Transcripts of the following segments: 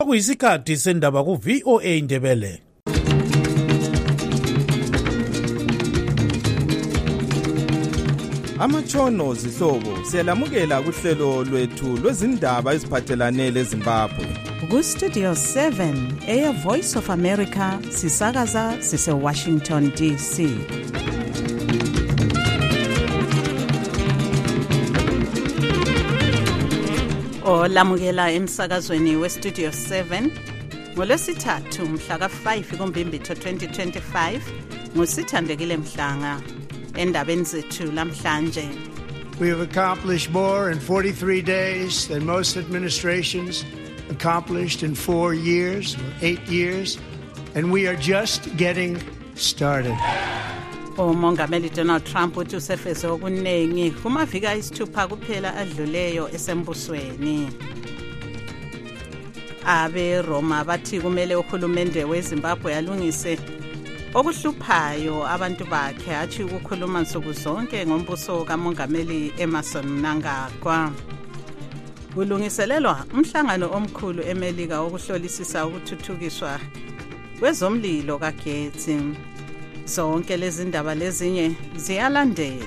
Kuyisikhathi sendaba ku VOA Ndebele. Amatshono zihlobo siyalamukela kuhlelo lwethu lwezindaba eziphathelane leZimbabwe. Ku Studio 7 Air Voice of America sisakaza sise Washington DC. Olamukela emsakazweni we Studio 7 ngolwesithathu mhla ka5 kuMbimbithi 2025 ngusithandekile Mhlanga. Endabeni zethu lamhlanje, we have accomplished more in 43 days than most administrations accomplished in 4 years or 8 years, and we are just getting started. uMongameli Donald Trump uthi usefeze okunengi kumaviki ayisithupha kuphela adluleyo esembusweni. Abe Roma bathi kumele uhulumende weZimbabwe alungise okuhluphayo abantu bakhe, athi ukukhuluma nsuku zonke ngombuso kaMongameli Emmerson Mnangagwa. Kulungiselelwa umhlangano omkhulu eMelika wokuhlolisisa ukuthuthukiswa kwezomlilo kagetsi. Zonke lezi ndaba lezinye ziyalandela.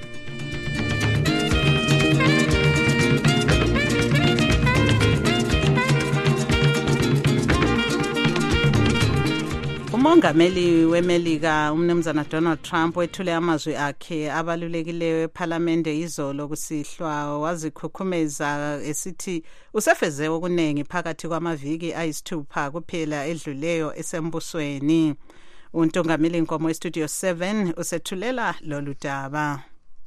Umongameli weMelika umnumzana Donald Trump wethule amazwi akhe abalulekileyo eParliamente izolo kusihlwa, wazikhukhumeza esithi usefeze okunengi phakathi kwamaviki ayisithupha kuphela edluleyo esembusweni. Untongameli Nkomo weStudio 7 usethulela lolu daba.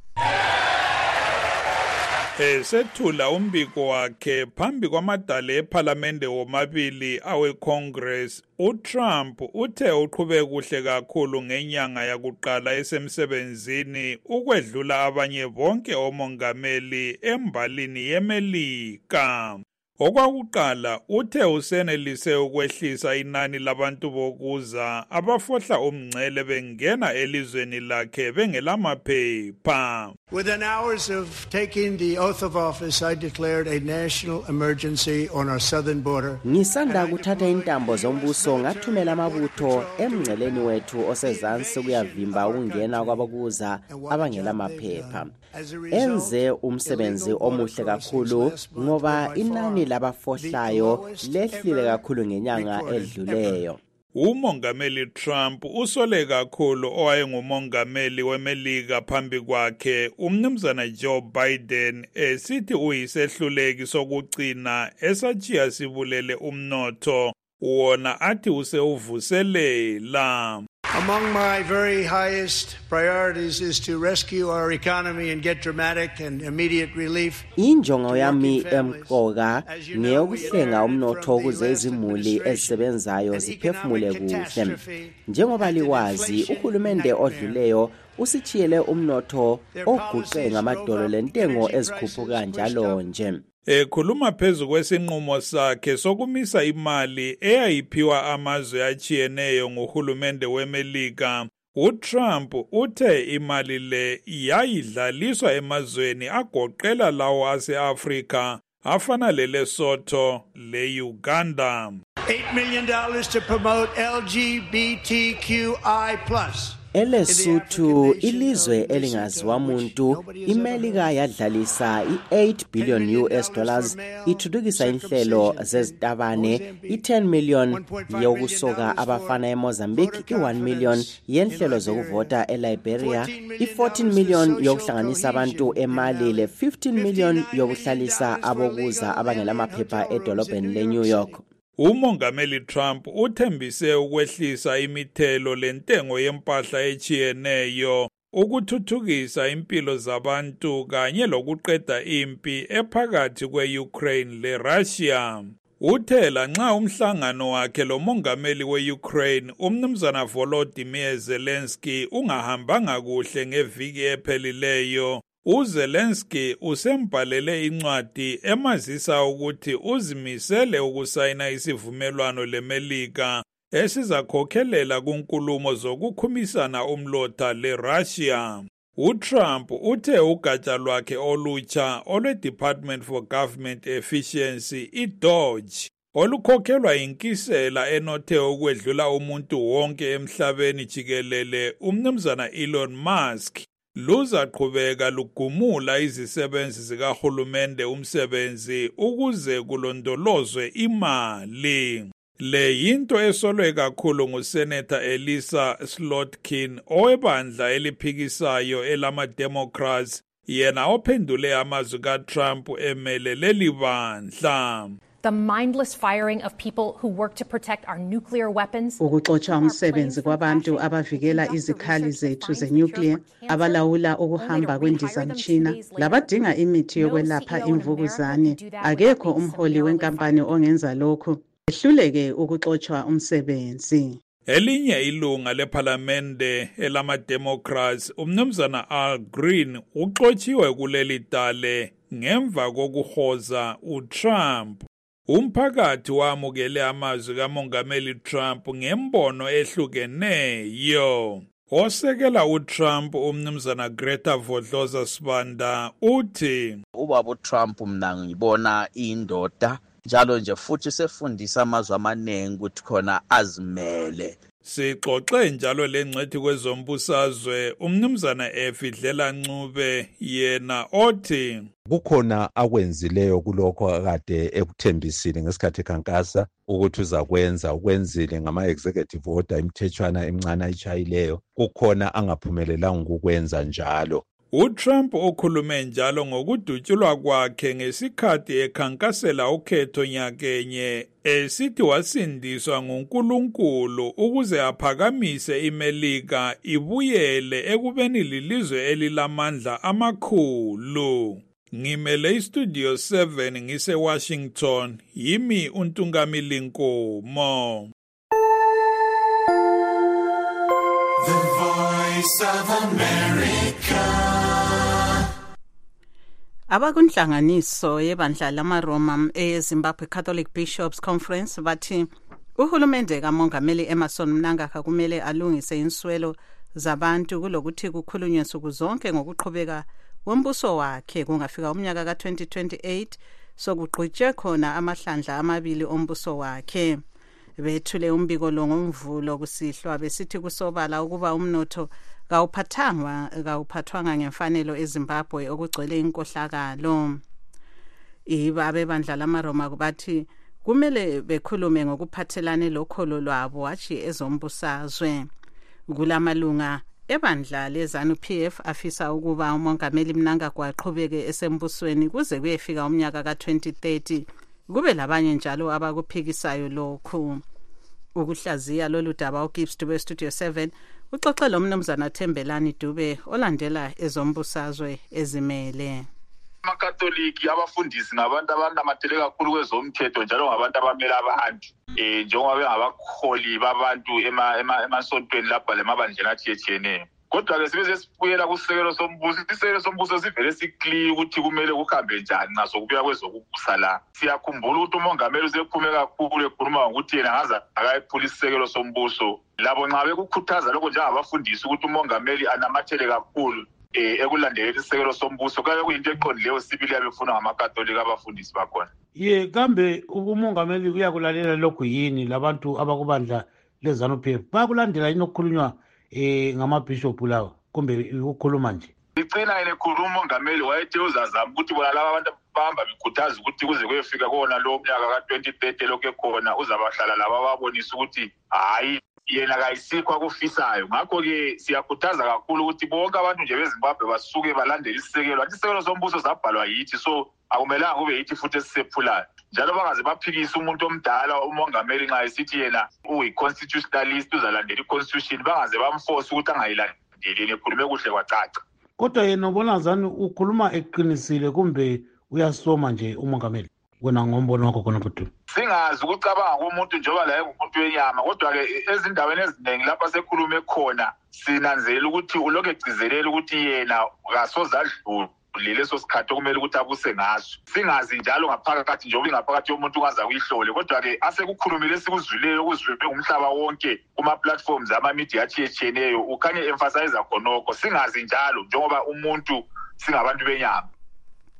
Esethula umbiko wakhe phambi kwamadala eParliamente womabili aweCongress, uTrump uthe uqhubeka kuhle kakhulu ngenyanga yakuqala esemsebenzini ukwedlula abanye bonke omongameli embalini yeMelika. Okwakuqala uthe usenelise ukwehlisa inani labantu bokuza abafohla umngcele bengena elizweni lakhe bengelamaphepha. Within hours of taking the oath of office, I declared a national emergency on our southern border. Ngisanda kuthatha intambo zombuso ngathumela amabutho emngceleni wethu osezansi kuyavimba ukungena kwabakuza abangelamaphepha. Enze umsebenzi omuhle kakhulu ngoba inani labafohlayo lehlile kakhulu ngenyanga edluleyo. UMongameli Trump usole kakhulu owayengumongameli weMelika phambi kwakhe umnumzana Joe Biden esithi uyisehluleki sokugcina esachiya sibulele umnotho wona athi usewuvuselela. Among my very highest priorities is to rescue our economy and get dramatic and immediate relief. Injongo yami emqoka ngeyokuhlenga umnotho ukuze izimuli ezisebenzayo ziphefumule kuhle. Njengoba likwazi, uhulumende odluleyo usichiyele umnotho oguqe ngamadolo lentengo ezikhuphuka njalo nje. Ekhuluma phezu kwesinqumo sakhe sokumisa imali eyayiphiwa amazwe achiyeneyo nguhulumende weMelika, uTrump uthe imali le yayidlaliswa emazweni agoqela lawo ase-Afrika afana leLesotho leUganda. $8 million to promote LGBTQI+. ELesotho, ilizwe elingaziwa muntu, iMelika yadlalisa i8 billion US dollars ithuthukisa inhlelo zezitabane, i10 million yokusoka abafana eMozambique, i1 million yenhlelo zokuvota eLiberia, i14 million yokuhlanganisa abantu eMali, le15 million yokuhlalisa abokuza abangelamaphepha edolobheni leNew York. UMongameli Trump uthembise ukwehlisa imithelo lentengo yempahla echiyeneyo, ukuthuthukisa impilo zabantu kanye lokuqeda impi ephakathi kwe-Ukraine le-Russia. Uthe lanxa umhlangano wakhe lomongameli we-Ukraine umnumzana Volodymyr Zelensky ungahambanga kuhle ngeviki ephelileyo, uZelensky usembhalele incwadi emazisa ukuthi uzimisele ukusayina isivumelwano leMelika esizakhokhelela kunkulumo zokukhumisana umlotha leRussia. uTrump uthe ugatsha lwakhe olutsha olwe-Department for Government Efficiency, i-DOGE, olukhokhelwa inkisela enothe ukwedlula umuntu wonke emhlabeni jikelele umnumzana Elon Musk luzaqhubeka lugumula izisebenzi zikahulumende umsebenzi ukuze kulondolozwe imali. Le yinto esolwe kakhulu nguSenator Elissa Slotkin owebandla eliphikisayo elama-Democrats, yena ophendule amazwi kaTrump emele leli bandla. The mindless firing of people who work to protect our nuclear weapons. Ukuxotsha umsebenzi kwabantu abavikela izikhali zethu zenuclear, abalawula ukuhamba kwendizamtshina, labadinga imithi yokwelapha imvukuzane. Akekho umholi wenkampani ongenza lokhu. Ehluleke ukuxotsha umsebenzi. Elinye ilunga lephalamende elama-Democrats, umnumzana Al Green, uxotshiwe kuleli dale ngemva kokuhoza uTrump. Umphakathi wamukele amazwi kaMongameli Trump ngembono ehlukeneyo. Osekela uTrump umnumzana Greta Vodloza Sibanda uthi ubaba uTrump mina ngibona indoda njalo nje futhi sefundisa amazwi amaningi ukuthi khona azimele. Sixoxe njalo lengcethi kwezombusazwe umnumzana Efidlela Ncube yena othi kukhona akwenzileyo kulokho akade ekuthembisile ngesikhathi ekhankasa ukuthi uzakwenza ukwenzile ngama-executive order imithethwana emncane ayichayileyo, kukhona angaphumelelanga ukukwenza njalo. uTrump ukhulume njalo ngokudutshulwa kwakhe ngesikhathi ekhankasela ukhetho nyakenye esithi wasindiswa nguNkulunkulu ukuze aphakamise iMelika ibuyele ekubeni lilizwe elilamandla amakhulu. Ngimele iStudio 7 ngise-Washington, yimi uNtungamili Nkomo. The Voice of America. Abakunhlanganiso yebandla lamaRoma eZimbabwe Catholic Bishops Conference bathi uhulumende kaMongameli Emmerson Mnangagwa kumele alungise inswelo zabantu kulokuthi kukhulunywe nsuku zonke ngokuqhubeka wombuso wakhe kungafika umnyaka ka-2028 sokugqitshwe khona amahlandla amabili ombuso wakhe. Bethule umbiko lo ngomvulo kusihlwa besithi kusobala ukuba umnotho kawuphathwanga ngemfanelo eZimbabwe okugcwele inkohlakalo. Abebandla lamaRoma bathi kumele bekhulume ngokuphathelane lokholo lwabo hatshi ezombusazwe. Kulamalunga ebandla leZANU-PF afisa ukuba uMongameli Mnangagwa aqhubeke esembusweni kuze kuyefika umnyaka ka-2030. Kube labanye njalo abakuphikisayo lokhu. Ukuhlaziya lolu daba uGibbs Dube Studio 7 uxoxe lo mnumzana Thembelani Dube olandela ezombusazwe ezimele. AmaKatoliki abafundisi ngabantu abanamathele kakhulu kwezomthetho njalo ngabantu abamela abantu njengoba bengabakholi babantu emasontweni lapha lemabandleni atshiyeneyo. Kodwa-ke sibe sibuyela kusekelo sombuso. Isekelo sombuso sivele sikliye ukuthi kumele kuhambe njani ngaso kubuya kwezokubusa la. Siyakhumbula ukuthi umongameli usephume kakhulu ekhuluma ngokuthi yena ngaza akayiphula isekelo sombuso. Labo nxa bekukhuthaza lokho njengabafundisi ukuthi umongameli anamathele kakhulu ekulandeleni isekelo sombuso kabe kuyinto eqondileyo sibili yabefuna ngamaKatolika abafundisi bakhona. Kambe umongameli uyakulalela lokhu yini labantu abakubandla leZANU-PF bayakulandela yini okukhulunywa ngamabhishophu lawo kumbe ukukhuluma nje? Icina yena ekhuluma umongameli wayethe uzazama ukuthi bona laba abantu bahamba bekhuthaza ukuthi kuze kuyefika kona lo mnyaka ka-2030 lokho ekhona uzabahlala laba babonisa ukuthi hayi yena kayisikho akufisayo. Ngakho-ke siyakhuthaza kakhulu ukuthi bonke abantu nje beZimbabwe basuke balandele isisekelo. Isekelo sombuso zabhalwa yithi, so akumelanga kube yithi futhi esisephulayo. Njalo bangaze baphikise umuntu omdala umongameli nxa esithi yena uyi-constitutionalist uzalandela i-constitution, bangaze bamforce ukuthi angayilandeli ekhulume kuhle kwacaca. Kodwa yena ubona zani ukhuluma eqinisile kumbe uyasoma nje umongameli? Wena ngombono wakho khona futhi. Singazi ukucabanga komuntu njengoba la engumuntu wenyama, kodwa-ke ezindaweni eziningi lapha sekhulume khona sinanzelela ukuthi ulokhu egcizelela ukuthi yena kasoze adlule leso sikhathi okumele ukuthi abuse ngaso. Singazi njalo ngaphakathi njengoba ingaphakathi yomuntu ungaza kuyihlole, kodwa-ke asekukhulumile esikuzwileyo okuzwiwe umhlaba wonke kuma-platforms ama-media atshiyeneyo ukhanye emphasize khonokho. Singazi njalo njengoba umuntu singabantu benyama.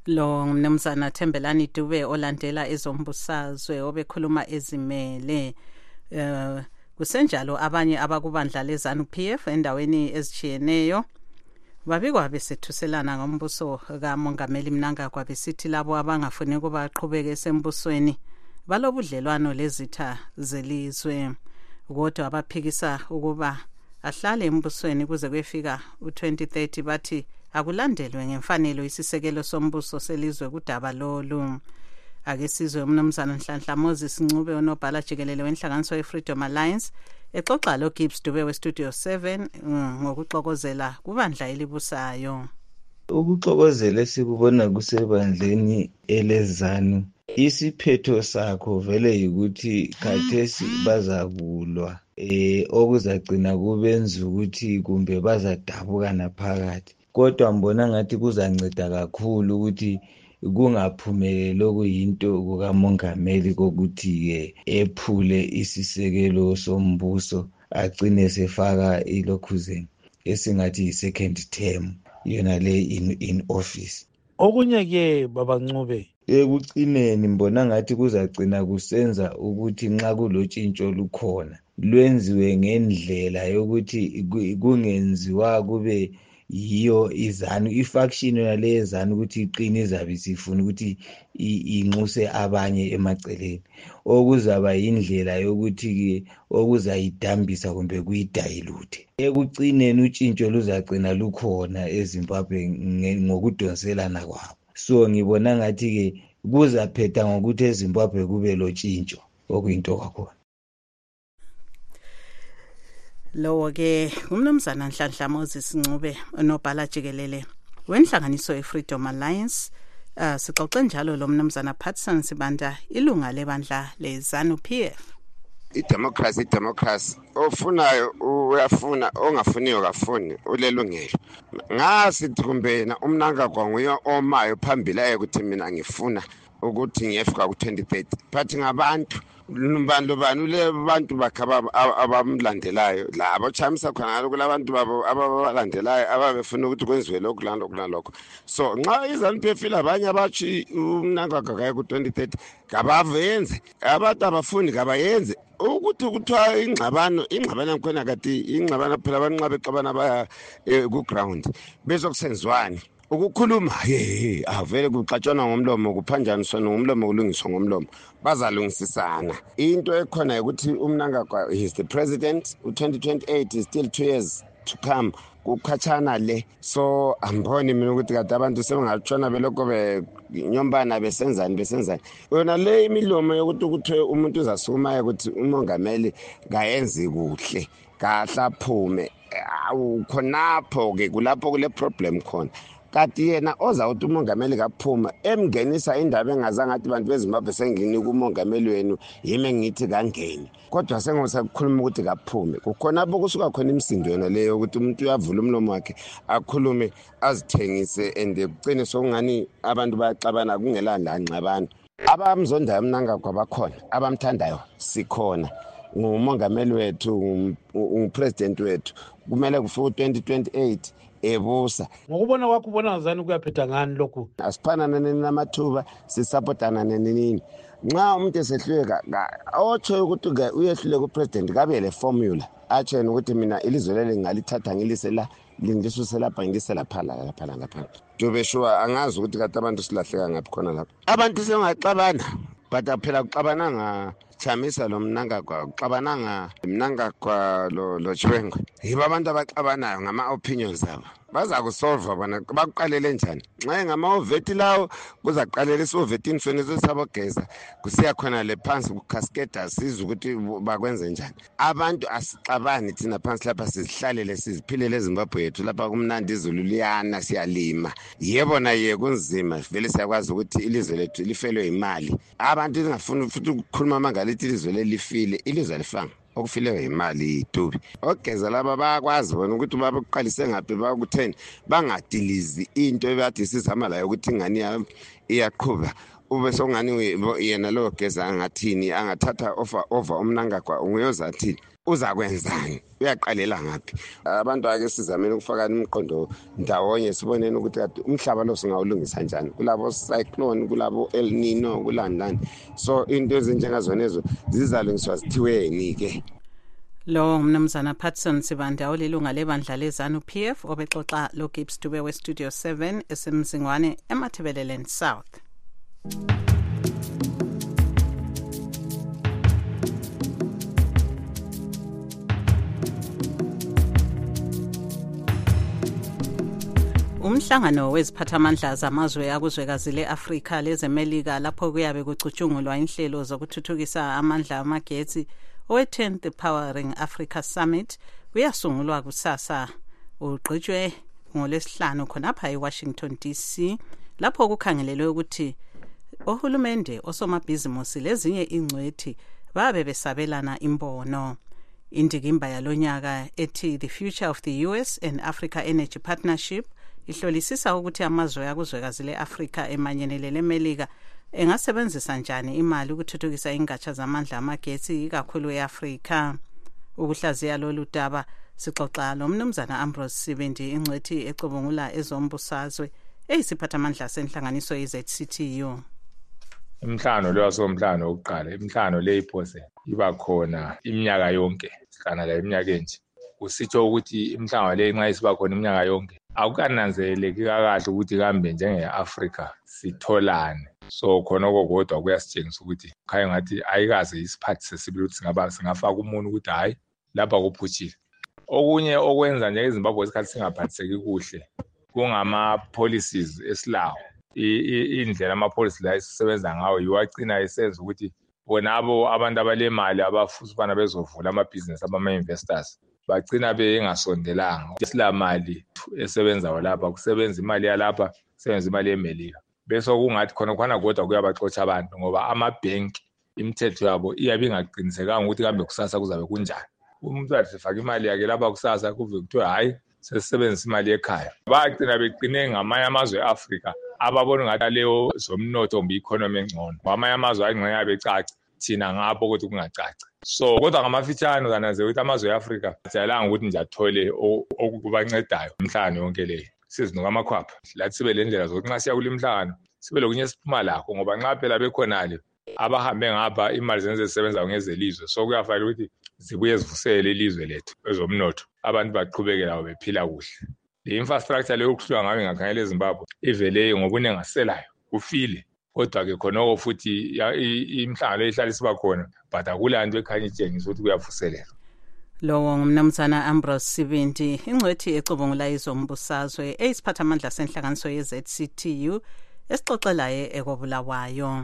lo mnumzana Thembelani Dube olandela ezombusazwe obekhuluma ezimele kusenjalo abanye abakubandla leZANU-PF endaweni ezijiyeneyo babikwa besethuselana ngombuso kaMongameli Mnangagwa besithi labo abangafuni kuba aqhubeke esembusweni balobudlelwano lezitha zelizwe kodwa abaphikisa ukuba ahlale embusweni kuze kuyefika u2030 bathi akulandelwe ngemfanelo isisekelo sombuso selizwe kudaba lolu. Ake sizwe umnumzana Nhlanhla Moses Ncube onobhala jikelele wenhlanganiso yeFreedom Alliance exoxa lo Gibbs Dube weStudio 7 ngokuxokozela kubandla elibusayo. Ukuxokozela sikubona kusebandleni eleZANU isiphetho sakho vele ukuthi khathesi bazakulwa okuzagcina kubenza ukuthi kumbe bazadabuka naphakathi kodwa mbona ngathi kuzanceda kakhulu ukuthi kungaphumeleli okuyinto kukaMongameli kokuthi ephule isisekelo sombuso agcine sefaka ilokhuzeni esingathi yi-second term yona le in office. Okunye ke baba Ncube ekucineni mbona ngathi kuzagcina kusenza ukuthi nxa kulotshintsho lukhona lwenziwe ngendlela yokuthi kungenziwa kube yiyo iZANU ifaction yale yeZANU ukuthi iqine izabe sifuna ukuthi inxuse abanye emaceleni okuzaba indlela yokuthi ke okuzayidambisa kumbe kuyidilute. Ekucineni utshintsho luzagcina lukhona eZimbabwe ngokudonselana kwabo. So ngibona ngathi ke kuzaphetha ngokuthi eZimbabwe kube lotshintsho okuyinto kakhona. Lowo ke umnumzana Nhlanhla Moses Ncube onobhala jikelele wenhlanganiso yeFreedom Alliance. Sixoxe njalo lo mnumzana Patson Sibanda ilunga lebandla leZANU-PF. Democracy ofunayo uyafuna ongafuniyo kafuni ulelungelo. Ngasithi kumbena Mnangagwa nguye omayo phambili ukuthi mina ngifuna ukuthi ngiyefika ku2030 but ngabantu lubani le bantu bakhaba abamlandelayo labo chamisa khona kulabantu babo abalandelayo ababefuna ukuthi kwenziwe lokho kuloko. So nxa iZANU-PF labanye abathi uMnangagwa kaya ku2030 kabavenze abantu abafuni kabayenze ukuthi kuthiwa ingxabano khona kati ingxabano phela abanqabe xabana baya ku ground bezokusenzwani ukukhuluma avele kuxatshana ngomlomo kuphanjaniswa ngomlomo kulungiswa ngomlomo bazalungisisana. Into ekhona ukuthi uMnangagwa is the president u2028 is still 2 years to come kukhatshana le. So amboni mina ukuthi kade abantu sebengatshona belokho benyombana besenzani yona le imilomo yokuthi umuntu uzasukuma ukuthi uMongameli kayenzi kuhle kahle aphume khonapho ke kulapho kule problem khona. Kati yena ozawuthi uMongameli kaphuma emngenisa indaba engazange athi bantu beZimbabwe sengini kuMongameli wenu yime ngithi kangeni kodwa sengosakhuluma ukuthi kaphume kukhona lapho kusuka khona imisindo yona leyo ukuthi umuntu uyavula umlomo wakhe akhulume azithengise ende kucine sokungani abantu bayaxabana kungelanda ngxabano. Abamzondayo Mnangagwa bakhona abamthandayo sikhona nguMongameli wethu upresident wethu kumele kufike 2028 ebusa. Ngokubona kwakho ubona ngazani kuyaphetha ngani lokho? Asiphanana namathuba sisupportana nenini. Nxa umuntu esehluleka otsho ukuthi uyehluleka upresident kabe le formula atsho ukuthi mina ilizwe leli ngalithatha ngilise la lindisuse lapha ngilise lapha ngapha. Dube sure angazi ukuthi kade abantu silahleka ngaphi khona lapha. Abantu sengaxabana but phela kuxabananga chamisa lo Mnangagwa uxabananga Mnangagwa lo Chwengo yiba abantu abaxabanayo ngama opinions zabo baza kusolve bona bakuqalele njani nxa ngama oveti lawo kuzaqalela isovetini sone sesabogeza kusiya khona le phansi ku cascade sizwe ukuthi bakwenze njani. Abantu asixabani thina phansi lapha sizihlalele siziphilele eZimbabwe yethu lapha kumnandi izulu liyana siyalima yebo naye kunzima vele siyakwazi ukuthi ilizwe lethu lifelwe imali. Abantu lingafuni futhi ukukhuluma mangalithi ilizwe lelifile ilizwe lifanga okufileyo imali idubi ogeza laba bayakwazi bona ukuthi babuqalise ngaphi bakutheni bangadilizi into ebathi sizama la ukuthi ingani iyaqhuba ube songani yena lo geza angathini angathatha over uMnangagwa ungeyozathini uzakwenzani, uyaqalela ngaphi. Abantu ake sizamele ukufaka imiqondo ndawonye sibonene ukuthi kade umhlaba lo singawulungisa njani, kulabo cyclone, kulabo El Nino, kulandani. So into ezinjengazonezo zizalungiswa zithiweni ke. Lo mnumzana Patson Sibanda olilunga lebandla lezanu PF obexoxa lo Gibbs Dube we Studio 7 esemzingwane eMathebeleland South. Umhlangano weziphathamandla zamazwe akuzwekazi le-Afrika lezemelika lapho kuyabe kucutshungulwa inhlelo zokuthuthukisa amandla amagetsi owe-10th Powering Africa Summit uyasungulwa kusasa, ugqitshwe ngoLwesihlanu khonapha eWashington DC, lapho kukhangelelwe ukuthi ohulumende, osomabhizimusi lezinye ingcwethi babe besabelana imbono. Indikimba yalonyaka ethi The Future of the US and Africa Energy Partnership ihlolisisa ukuthi amazwe akuzwekazi le-Afrika emanyene leMelika engasebenzisa njani imali ukuthuthukisa ingatsha zamandla amagetsi ikakhulu eAfrika. Ukuhlaziya lolu daba sixoxa nomnumzana Ambrose Sibindi, ingcwethi ecubungula ezombusazwe eyisiphathamandla senhlanganiso yeZCTU. Imhlangano lo wasomhlangano wokuqala, imhlangano le iphose iba khona iminyaka yonke, kana la iminyaka enje. Kusitsho ukuthi imhlangano le nxa isiba khona iminyaka yonke akukananzeleki kahle ukuthi kambe njenge-Afrika sitholane. So khona kodwa kuyasitshengisa ukuthi khaya ngathi ayikaze isiphathi sesibili ukuthi singafaka umuntu ukuthi hayi lapha kuphutshile. Okunye okwenza nje eZimbabwe isikhathi singaphathiseki kuhle kungama policies esilawo. Indlela ama-policy la esisebenza ngawo yiwagcina esenza ukuthi bonabo abantu abalemali abafisa ukubana bezovula amabhizinisi abama-investors bagcina bengasondelanga. Isilamali esebenzayo lapha kusebenza imali yalapha, kusebenza imali yeMelika. Bese kungathi khona kodwa kuyabaxotsha abantu ngoba amabhenki imithetho yabo iyabe ingaqinisekanga ukuthi kambe kusasa kuzabe kunjani. Umuntu athi sifaka imali yakhe lapha kusasa kuve kuthiwa hayi sesebenzisa imali ekhaya. Bagcina beqine ngamanye amazwe eAfrika ababona ngathi leyo zomnotho economy engcono. Ngamanye amazwe ayingxenye becaci thina ngapho ukuthi kungacaci. So kodwa ngamafitshane kananzela ukuthi amazwe eAfrika ajayelanga ukuthi nje athole okubancedayo imhlangano yonke le. Sizinuka amakhwapha lathi sibe lendlela zokuthi nxa siya kulimhlangano sibe lokunye siphuma lakho ngoba nxa phela bekhonale abahambe ngapha imali zenze zisebenza ngezelizwe. So kuyafanele ukuthi zibuye zivusele ilizwe lethu ezomnotho, abantu baqhubekela bephila kuhle. Le infrastructure leyo kuhlwa ngabe ngakhangela eZimbabwe ivele ngobunengi ngaselayo kufile, kodwa ke khona futhi imhlangano ehlala siba khona but akulanto ekhanya itshengisa ukuthi kuyavuselelwa. Lowo ngumnumzana Ambrose Sibindi, ingcwethi ecubungula izombusazwe eyisiphathamandla senhlanganiso yeZCTU esixoxelayo ekobulawayo.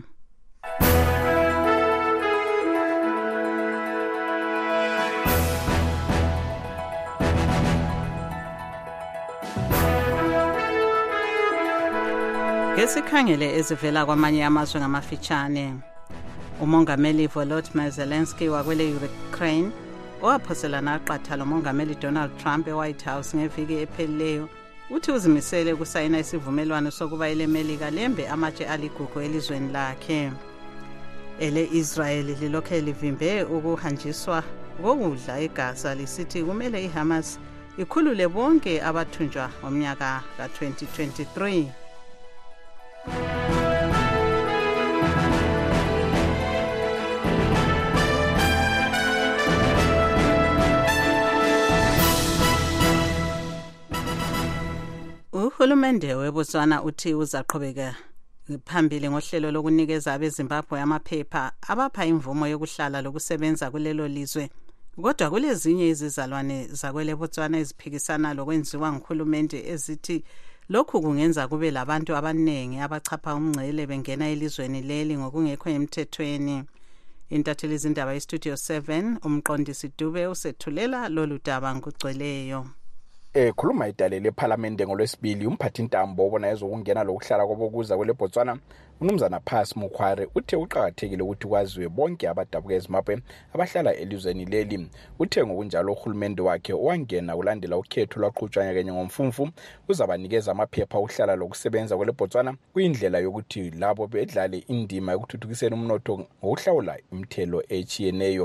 Ngesikhangele ezivela kwamanye amazwe ngamafitshane, umongameli Volodymyr Zelensky wakwele Ukraine owaphoselana aqatha lomongameli Donald Trump eWhite House ngeviki ephelileyo uthi uzimisele kusayina isivumelwano sokuba eleMelika lembe amatshe aligugu elizweni lakhe. Israel lilokhe livimbe ukuhanjiswa kokudla eGaza lisithi kumele iHamas ikhulule bonke abathunjwa ngomnyaka ka-2023. Uhulumende weBotswana uthi uzaqhubeka phambili ngohlelo lokunikeza abeZimbabwe amaphepha abapha imvumo yokuhlala lokusebenza kulelo lizwe. Kodwa kulezinye izizalwane zakwele Botswana eziphikisana lokwenziwa nguhulumende ezithi lokhu kungenza kube labantu abaningi abachapha umngcele bengena elizweni leli ngokungekho emthethweni. Intatheli izindaba yeStudio 7 umqondisi Dube usethulela lolu daba ngugcweleyo. Khuluma idale leParliament ngolwesibili umphathintambo obona ezokungena lokuhlala kwabokuza kwele Botswana uMnumzana Phasi Mukhware uthe uqhakathekile ukuthi kwaziwe bonke abadabuka eZimbabwe abahlala elizweni leli. Uthe ngokunjalo uhulumende wakhe owangena ulandela ukhetho lwaqhutshwa kenye ngomfumfu uzabanikeza amaphepha okuhlala lokusebenza kwele Botswana kuyindlela yokuthi labo bedlale indima ekuthuthukiseni umnotho ngokuhlawula imithelo echiyeneyo.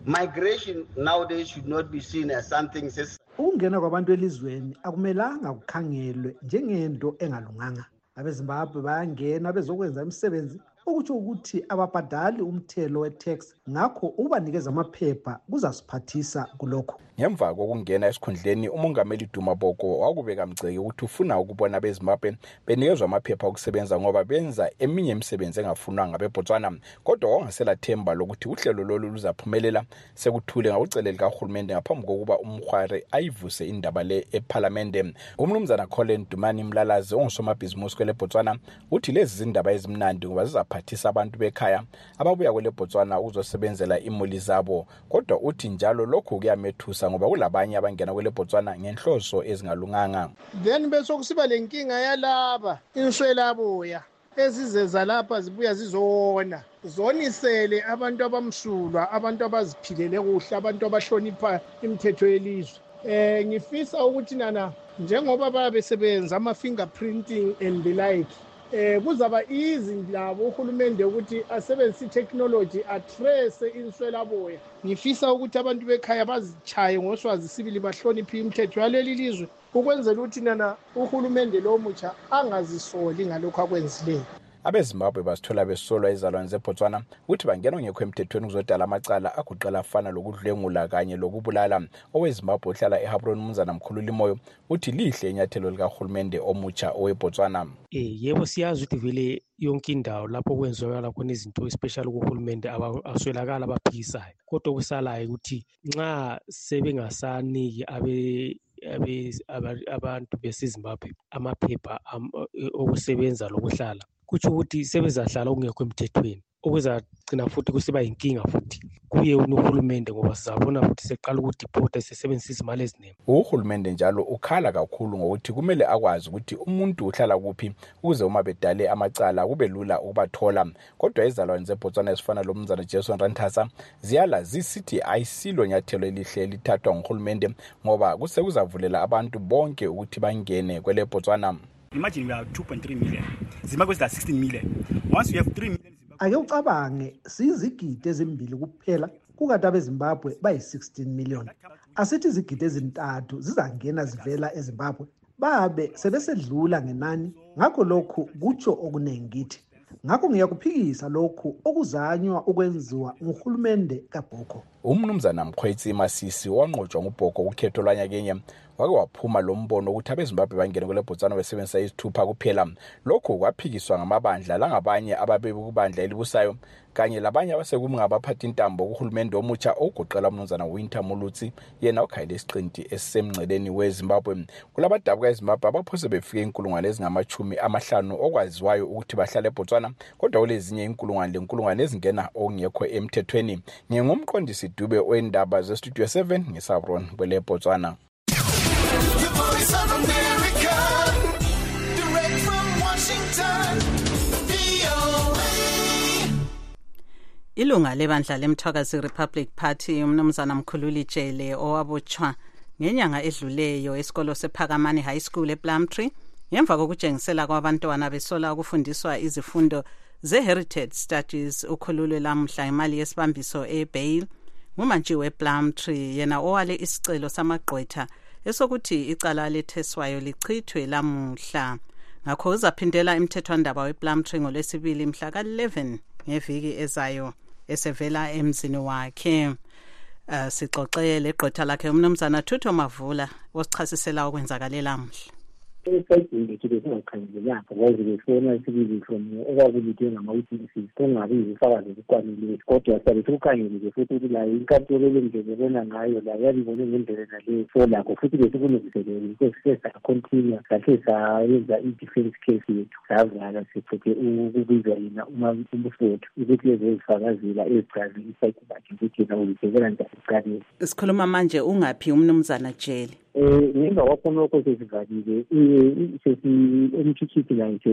Migration nowadays should not be seen as something. Ukungena kwabantu elizweni akumelanga kukhangelwe njengento engalunganga. AbeZimbabwe bayangena bezokwenza imisebenzi okutsho ukuthi ababhadali umthelo we-tax, ngakho ubanikeza amaphepha kuzasiphathisa kulokho. Ngemva kokungena esikhundleni, umongameli Duma Boko wakubeka mgceke ukuthi ufuna ukubona abeZimbabwe benikezwa amaphepha okusebenza ngoba benza eminye imisebenzi engafunwa ngabeBotswana, kodwa wangasela themba lokuthi uhlelo lolu luzaphumelela sekuthule ngakucelela kahulumende ngaphambi kokuba uMkhware ayivuse indaba le eParliament. Umnumzana Colin Dumani Mlalazi ongusomabhizinisi kweleBotswana uthi lezi zindaba ezimnandi ngoba zizaphathisa abantu bekhaya ababuya kweleBotswana ukuzosebenzela imuli zabo, kodwa uthi njalo lokhu kuyamethusa ngoba kulabanye abangena kweleBotswana ngenhloso ezingalunganga. Then bese kusiba lenkinga yalaba inswelaboya ezizeza lapha zibuya zizona zonisele abantu abamsulwa, abantu abaziphilele kuhle, abantu abahlonipha imithetho yelizwe. Ngifisa ukuthi nana njengoba babesebenza ama-fingerprinting and the like, kuzaba easy labo uhulumende ukuthi asebenzise technology atrace inswelaboya. Ngifisa ukuthi abantu bekhaya bazichaye ngoswazi sibili bahloniphe imithetho yaleli lizwe ukwenzela ukuthi nana uhulumende lo mutsha angazisoli ngalokho akwenzileyo. AbeZimbabwe basithola besolwa izalwane zeBotswana ukuthi bangena ngekho emthethweni kuzodala amacala aguqela afana lokudlwengula kanye lokubulala. OweZimbabwe ohlala eHabron umnumzana Mkhululi Moyo uthi lihle inyathelo likahulumende omutsha oweBotswana. Yebo siyazi ukuthi vele yonke indawo lapho kwenzekala khona izinto especially kuhulumende aswelakala abaphikisayo, kodwa kusalayo ukuthi nxa sebengasaniki abantu beseZimbabwe amaphepha okusebenza lokuhlala, kutsho ukuthi sebezahlala okungekho emthethweni, okuzagcina futhi kusiba yinkinga futhi kuye uhulumende ngoba sizabona futhi seqala ukudipota sesebenzisa imali eziningi. Uhulumende njalo ukhala kakhulu ngokuthi kumele akwazi ukuthi umuntu uhlala kuphi ukuze uma bedale amacala kube lula ukubathola, kodwa izalwane zeBotswana ezifana lomnumzana Jason Ranthasa ziyala zisithi ayisilo nyathelo elihle lithathwa nguhulumende ngoba kusekuzavulela abantu bonke ukuthi bangene kweleBotswana. Imagine we are 2.3 million. Zimbabwe is 16 million. Once you have 3 million, ake ucabange sizigidi ezimbili kuphela kukanti abeZimbabwe bayi-16 million. Asithi izigidi ezintathu zizangena zivela eZimbabwe babe sebesedlula ngenani, ngakho lokhu kutsho okuningi kithi. Ngakho ngiyakuphikisa lokhu okuzanywa ukwenziwa nguhulumende kaBhoko. Umnumzana Mkhwetsi Masisi wanqotshwa nguBhoko ukhetho lwanyakenye wake waphuma lo mbono ukuthi abeZimbabwe bangene kweleBotswana besebenzisa izithupha kuphela. Lokhu kwaphikiswa ngamabandla langabanye ababekubandla elibusayo kanye labanye abasekumngabaphathi intambo kuhulumende omutsha ogoqela umnumzana Winter Mulutsi yena ukhayile isiqinti esisemngceleni weZimbabwe. Kulabadabuka eZimbabwe abaphose befike inkulungwane ezingama-50 okwaziwayo ukuthi bahlala eBotswana, kodwa kulezinye inkulungwane ezingena okungekho emthethweni. Ngingumqondisi Dube oendaba zeStudio 7 ngeSabron kweleBotswana. The Voice of America, direct from Washington, VOA. Ilunga lebandla lemthwakazi Republic Party umnumzana Mkhululi Jele owabotshwa ngenyanga edluleyo esikolo sePhakamani High School ePlumtree ngemva kokutshengisela kwabantwana besola ukufundiswa izifundo ze-Heritage Studies. Ukhululwe lamhla imali yesibambiso eBail ngumantshi wePlumtree yena owale isicelo samagqwetha esokuthi icala letheswayo lichithwe lamuhla. Ngakho uzaphindela imthethwandaba wePlumtree ngolwesibili mhla ka-11 ngeviki ezayo esevela emzini wakhe. Sixoxe legqwetha lakhe umnumzana Thutho Mavula osichasisela okwenzakalela mhla. Esayidinge kube singakhangelelanga ngoba befona isibili okwakulithe ngama-witnesses kungabi izifakazi ezikwaneleyo, kodwa sabe sikukhangelile futhi ukuthi layo inkantolo lendlela ebona ngayo la yalibone ngendlela naleyo, so lakho futhi besikulungiselele sesakhontinua kahle sayenza i-defense case yethu savala siphethe ukubizwa yena umfowethu ukuthi ezifakazela ezichaze isayiti lakhe ukuthi yena ulibhekela njani ekuqaleni. Sikhuluma manje ungaphi umnumzana Jele? Ngemva kwakhona lokho sesivalile sesi-emthikithi la nje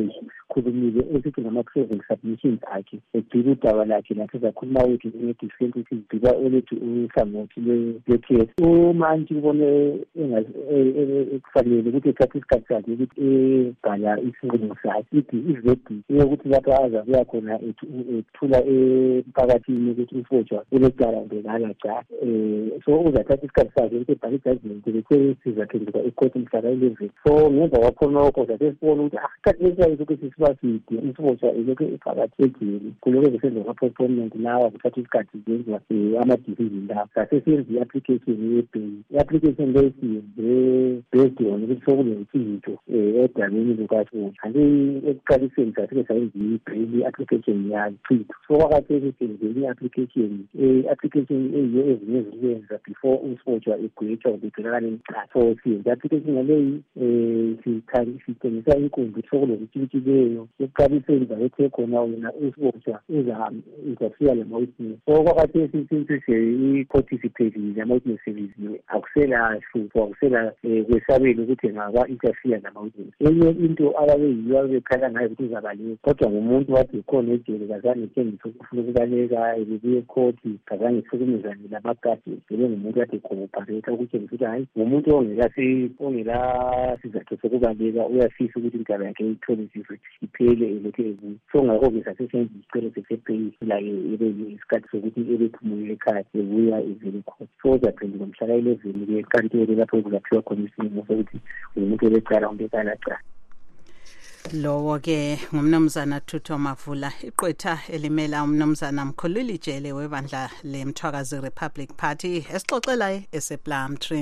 esikhulumile esithi ngama-closing submissions akhe egcina udaba lakhe lapho ezakhuluma ukuthi nge-defense ukuthi zigciba elethu uhlangothi lwe-TS. Umantshi kubone kufanele ukuthi ethathe isikhathi sakhe ukuthi ebhala isinqumo sakhe ithi ivedi yokuthi lapho aza kuya khona ethula emphakathini ukuthi uSibotshwa ulecala ngekala cha. So uzathatha isikhathi sakhe ukuthi ebhale ijudgment bese sizaphenduka ecourt mhla ka-11. So ngemva kwakhonokho sasesibona ukuthi isikhathi lesiyayo ukuthi siba side uSibotshwa elokhu ephakathi ejele kulokho kusenza ama-postponement lawa kuthatha isikhathi zenziwa ama-decision lawo. Sasesiyenza i-application ye-bail. I-application leyo siyenze based on ukuthi sokunezinto edabeni lukaSibotshwa. Kanti ekuqaliseni sasike sayenza i-bail application yachithwa. So kwakhathesi senzeni i-application eyiyo ezinye eziyenza before uSibotshwa egwetshwa ubebhekana necala. So siyenza i-application ngaleyi sitshengisa inkumbi sokulokutshintshileyo ekuqaliseni bayethe khona wena uSibotshwa uzafika lama-witness. So kwakhathesi since i-court isiphelile ama-witness sebiziwe akusela hlupho akusela kwesabela ukuthi ngaba-interfere nama-witness. Enye into ababeyiyo ababekhala ngayo ukuthi izabaleka kodwa ngumuntu wathi khona ejele kazange etshengise ukufuna ukubaleka ebebuye ekhoti kazange ehlukumezane labagadi ebe ngumuntu wathi cooperate ukutshengisa ukuthi hayi ngumuntu ongelasizathu sokubaleka uyafisa ukuthi indaba yakhe itholisiswe iphele elokhu ebuye. So ngakho-ke sasesenza isicelo se-bail laye ebe isikhathi sokuthi ebephumule ekhaya ebuya evele ekhoti. So uzaphenduka mhla ka-11-ke kanti lapho kuzaphiwa khona isinqumo sokuthi ngumuntu elecala umbekala cala. Lowo-ke ngumnumzana Thutho Mavula, iqwetha elimela umnumzana Mkhululi Jele webandla leMthwakazi Republic Party esixoxelayo esePlumtree.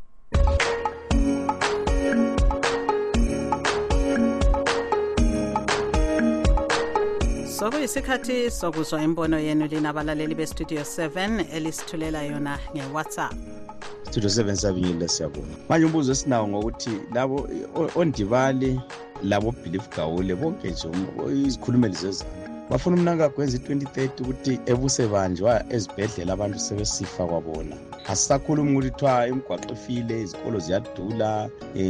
Sokuyisikhathi sokuzwa imbono yenu lina abalaleli beStudio 7 elisithulela yona ngeWhatsApp. Studio 7 sabiyile siyabonga. Manje umbuzo esinawo ngokuthi labo ondibali labo Belief Gawule bonke nje izikhulumeli zezana bafuna umnanga kwenza i-2030 ukuthi ebusebanjwa ezibhedlela abantu sebesifa kwabona. Asisakhuluma ukuthi kuthiwa imigwaqo ifile, izikolo ziyadula,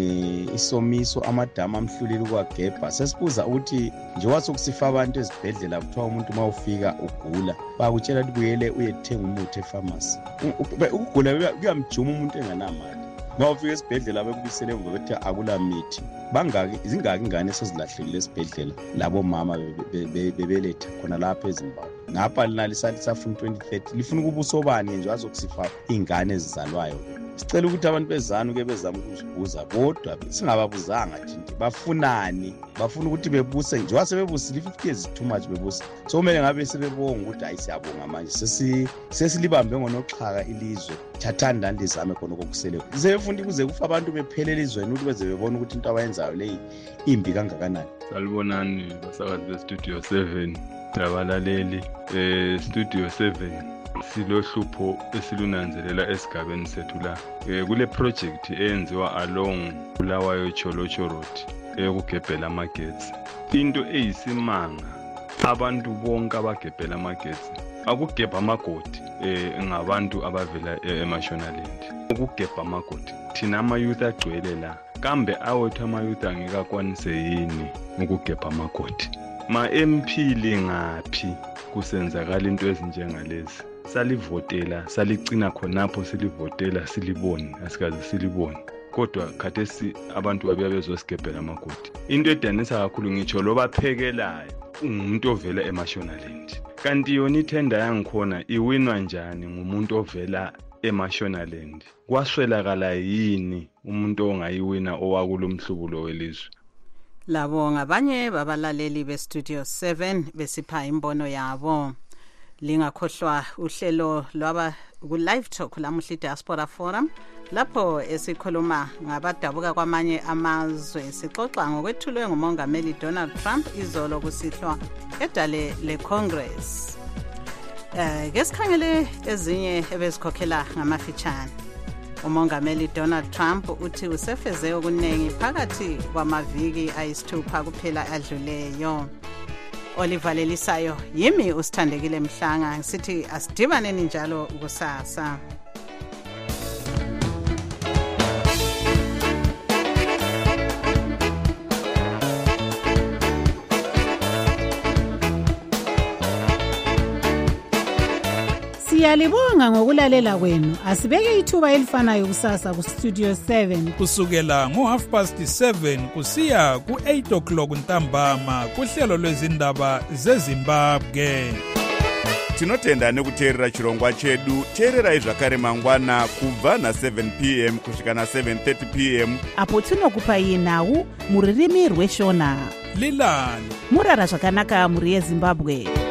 isomiso, amadamu amhlulile ukwagebha. Sesibuza ukuthi njengoba sokusifa abantu ezibhedlela kuthiwa umuntu uma ufika ugula bakutshela ukuthi buyele uyethenga umuthi efamasi. Ukugula kuyamjuma umuntu enganamali. Ma ufika esibhedlela bekubisele ngokuthi akula mithi. Zingaki ingane sezilahlekile esibhedlela labo mama bebeletha khona lapha eZimbabwe. Ngapha lina lisafuna 2030 lifuna ukubuso bani nje azokusifa ingane ezizalwayo. Sicela ukuthi abantu bezana ke bezama ukuzibuza bodwa singababuzanga thina bafunani, bafuna ukuthi bebuse nje wasebebusile 50 years too much bebuse. So kumele ngabe sebebonga ukuthi ayisiyabonga manje sesilibambe ngonoxhaka ilizwe thathanda ndizame khona kokusele sefunda kuze kufa abantu bephelele izweni ukuthi beze bebona ukuthi into abayenzayo leyi imbi kangakanani. Salibonani basakazi beStudio 7 abalaleli Studio 7 silohlupho esilunanzelela esigabeni sethu la. Kule project eyenziwa along Bulawayo Cholocho Road eyokugebhela amagetsi. Into eyisimanga abantu bonke abagebhela amagetsi akugebha amagodi ngabantu abavela eMashonaland. Ukugebha amagodi thina ama-youth agcwele la kambe awethu ama-youth angekakwanise yini ukugebha amagodi. Ma-MP lingaphi kusenzakala into ezinjengalezi? Salivotela saligcina khonapho silivotela silibone asikaze silibone kodwa khathesi abantu babuya bezosigebhela amagodi. Into edanisa kakhulu ngitsho lo baphekelayo umuntu ovela eMashonaland kanti yona ithenda yangikhona iwinwa njani ngumuntu ovela eMashonaland. Kwaswelakala yini umuntu ongayiwina owakulo mhlubulo welizwe? Labo ngabanye babalaleli beStudio 7 besipha imbono yabo. Lingakhohlwa uhlelo lwaba ku-live talk lamuhla Diaspora Forum lapho esikhuluma ngabadabuka kwamanye amazwe. Sixoxa ngokwethulwe ngumongameli Donald Trump izolo kusihlwa edale leCongress. Ngesikhangele ezinye ebezikhokhela ngamafitshane. Umongameli Donald Trump uthi usefeze okuningi phakathi kwamaviki ayisithupha kuphela adluleyo. Olivalelisayo yimi usithandekile Mhlanga sithi asidibaneni njalo kusasa. Siyalibonga ngokulalela kwenu. Asibeke ithuba elifanayo kusasa ku Studio 7 kusukela ngo7:30 kusiya ku8 ntambama kuhlelo lwezindaba zeZimbabwe. Tinotenda nekuteerera chirongwa chedu. Teererai zvakare mangwana kubva na7 p.m. kusvika na7:30 p.m. apo tinokupai nhau muririmi rweshona. Lilani murara zvakanaka muri yeZimbabwe.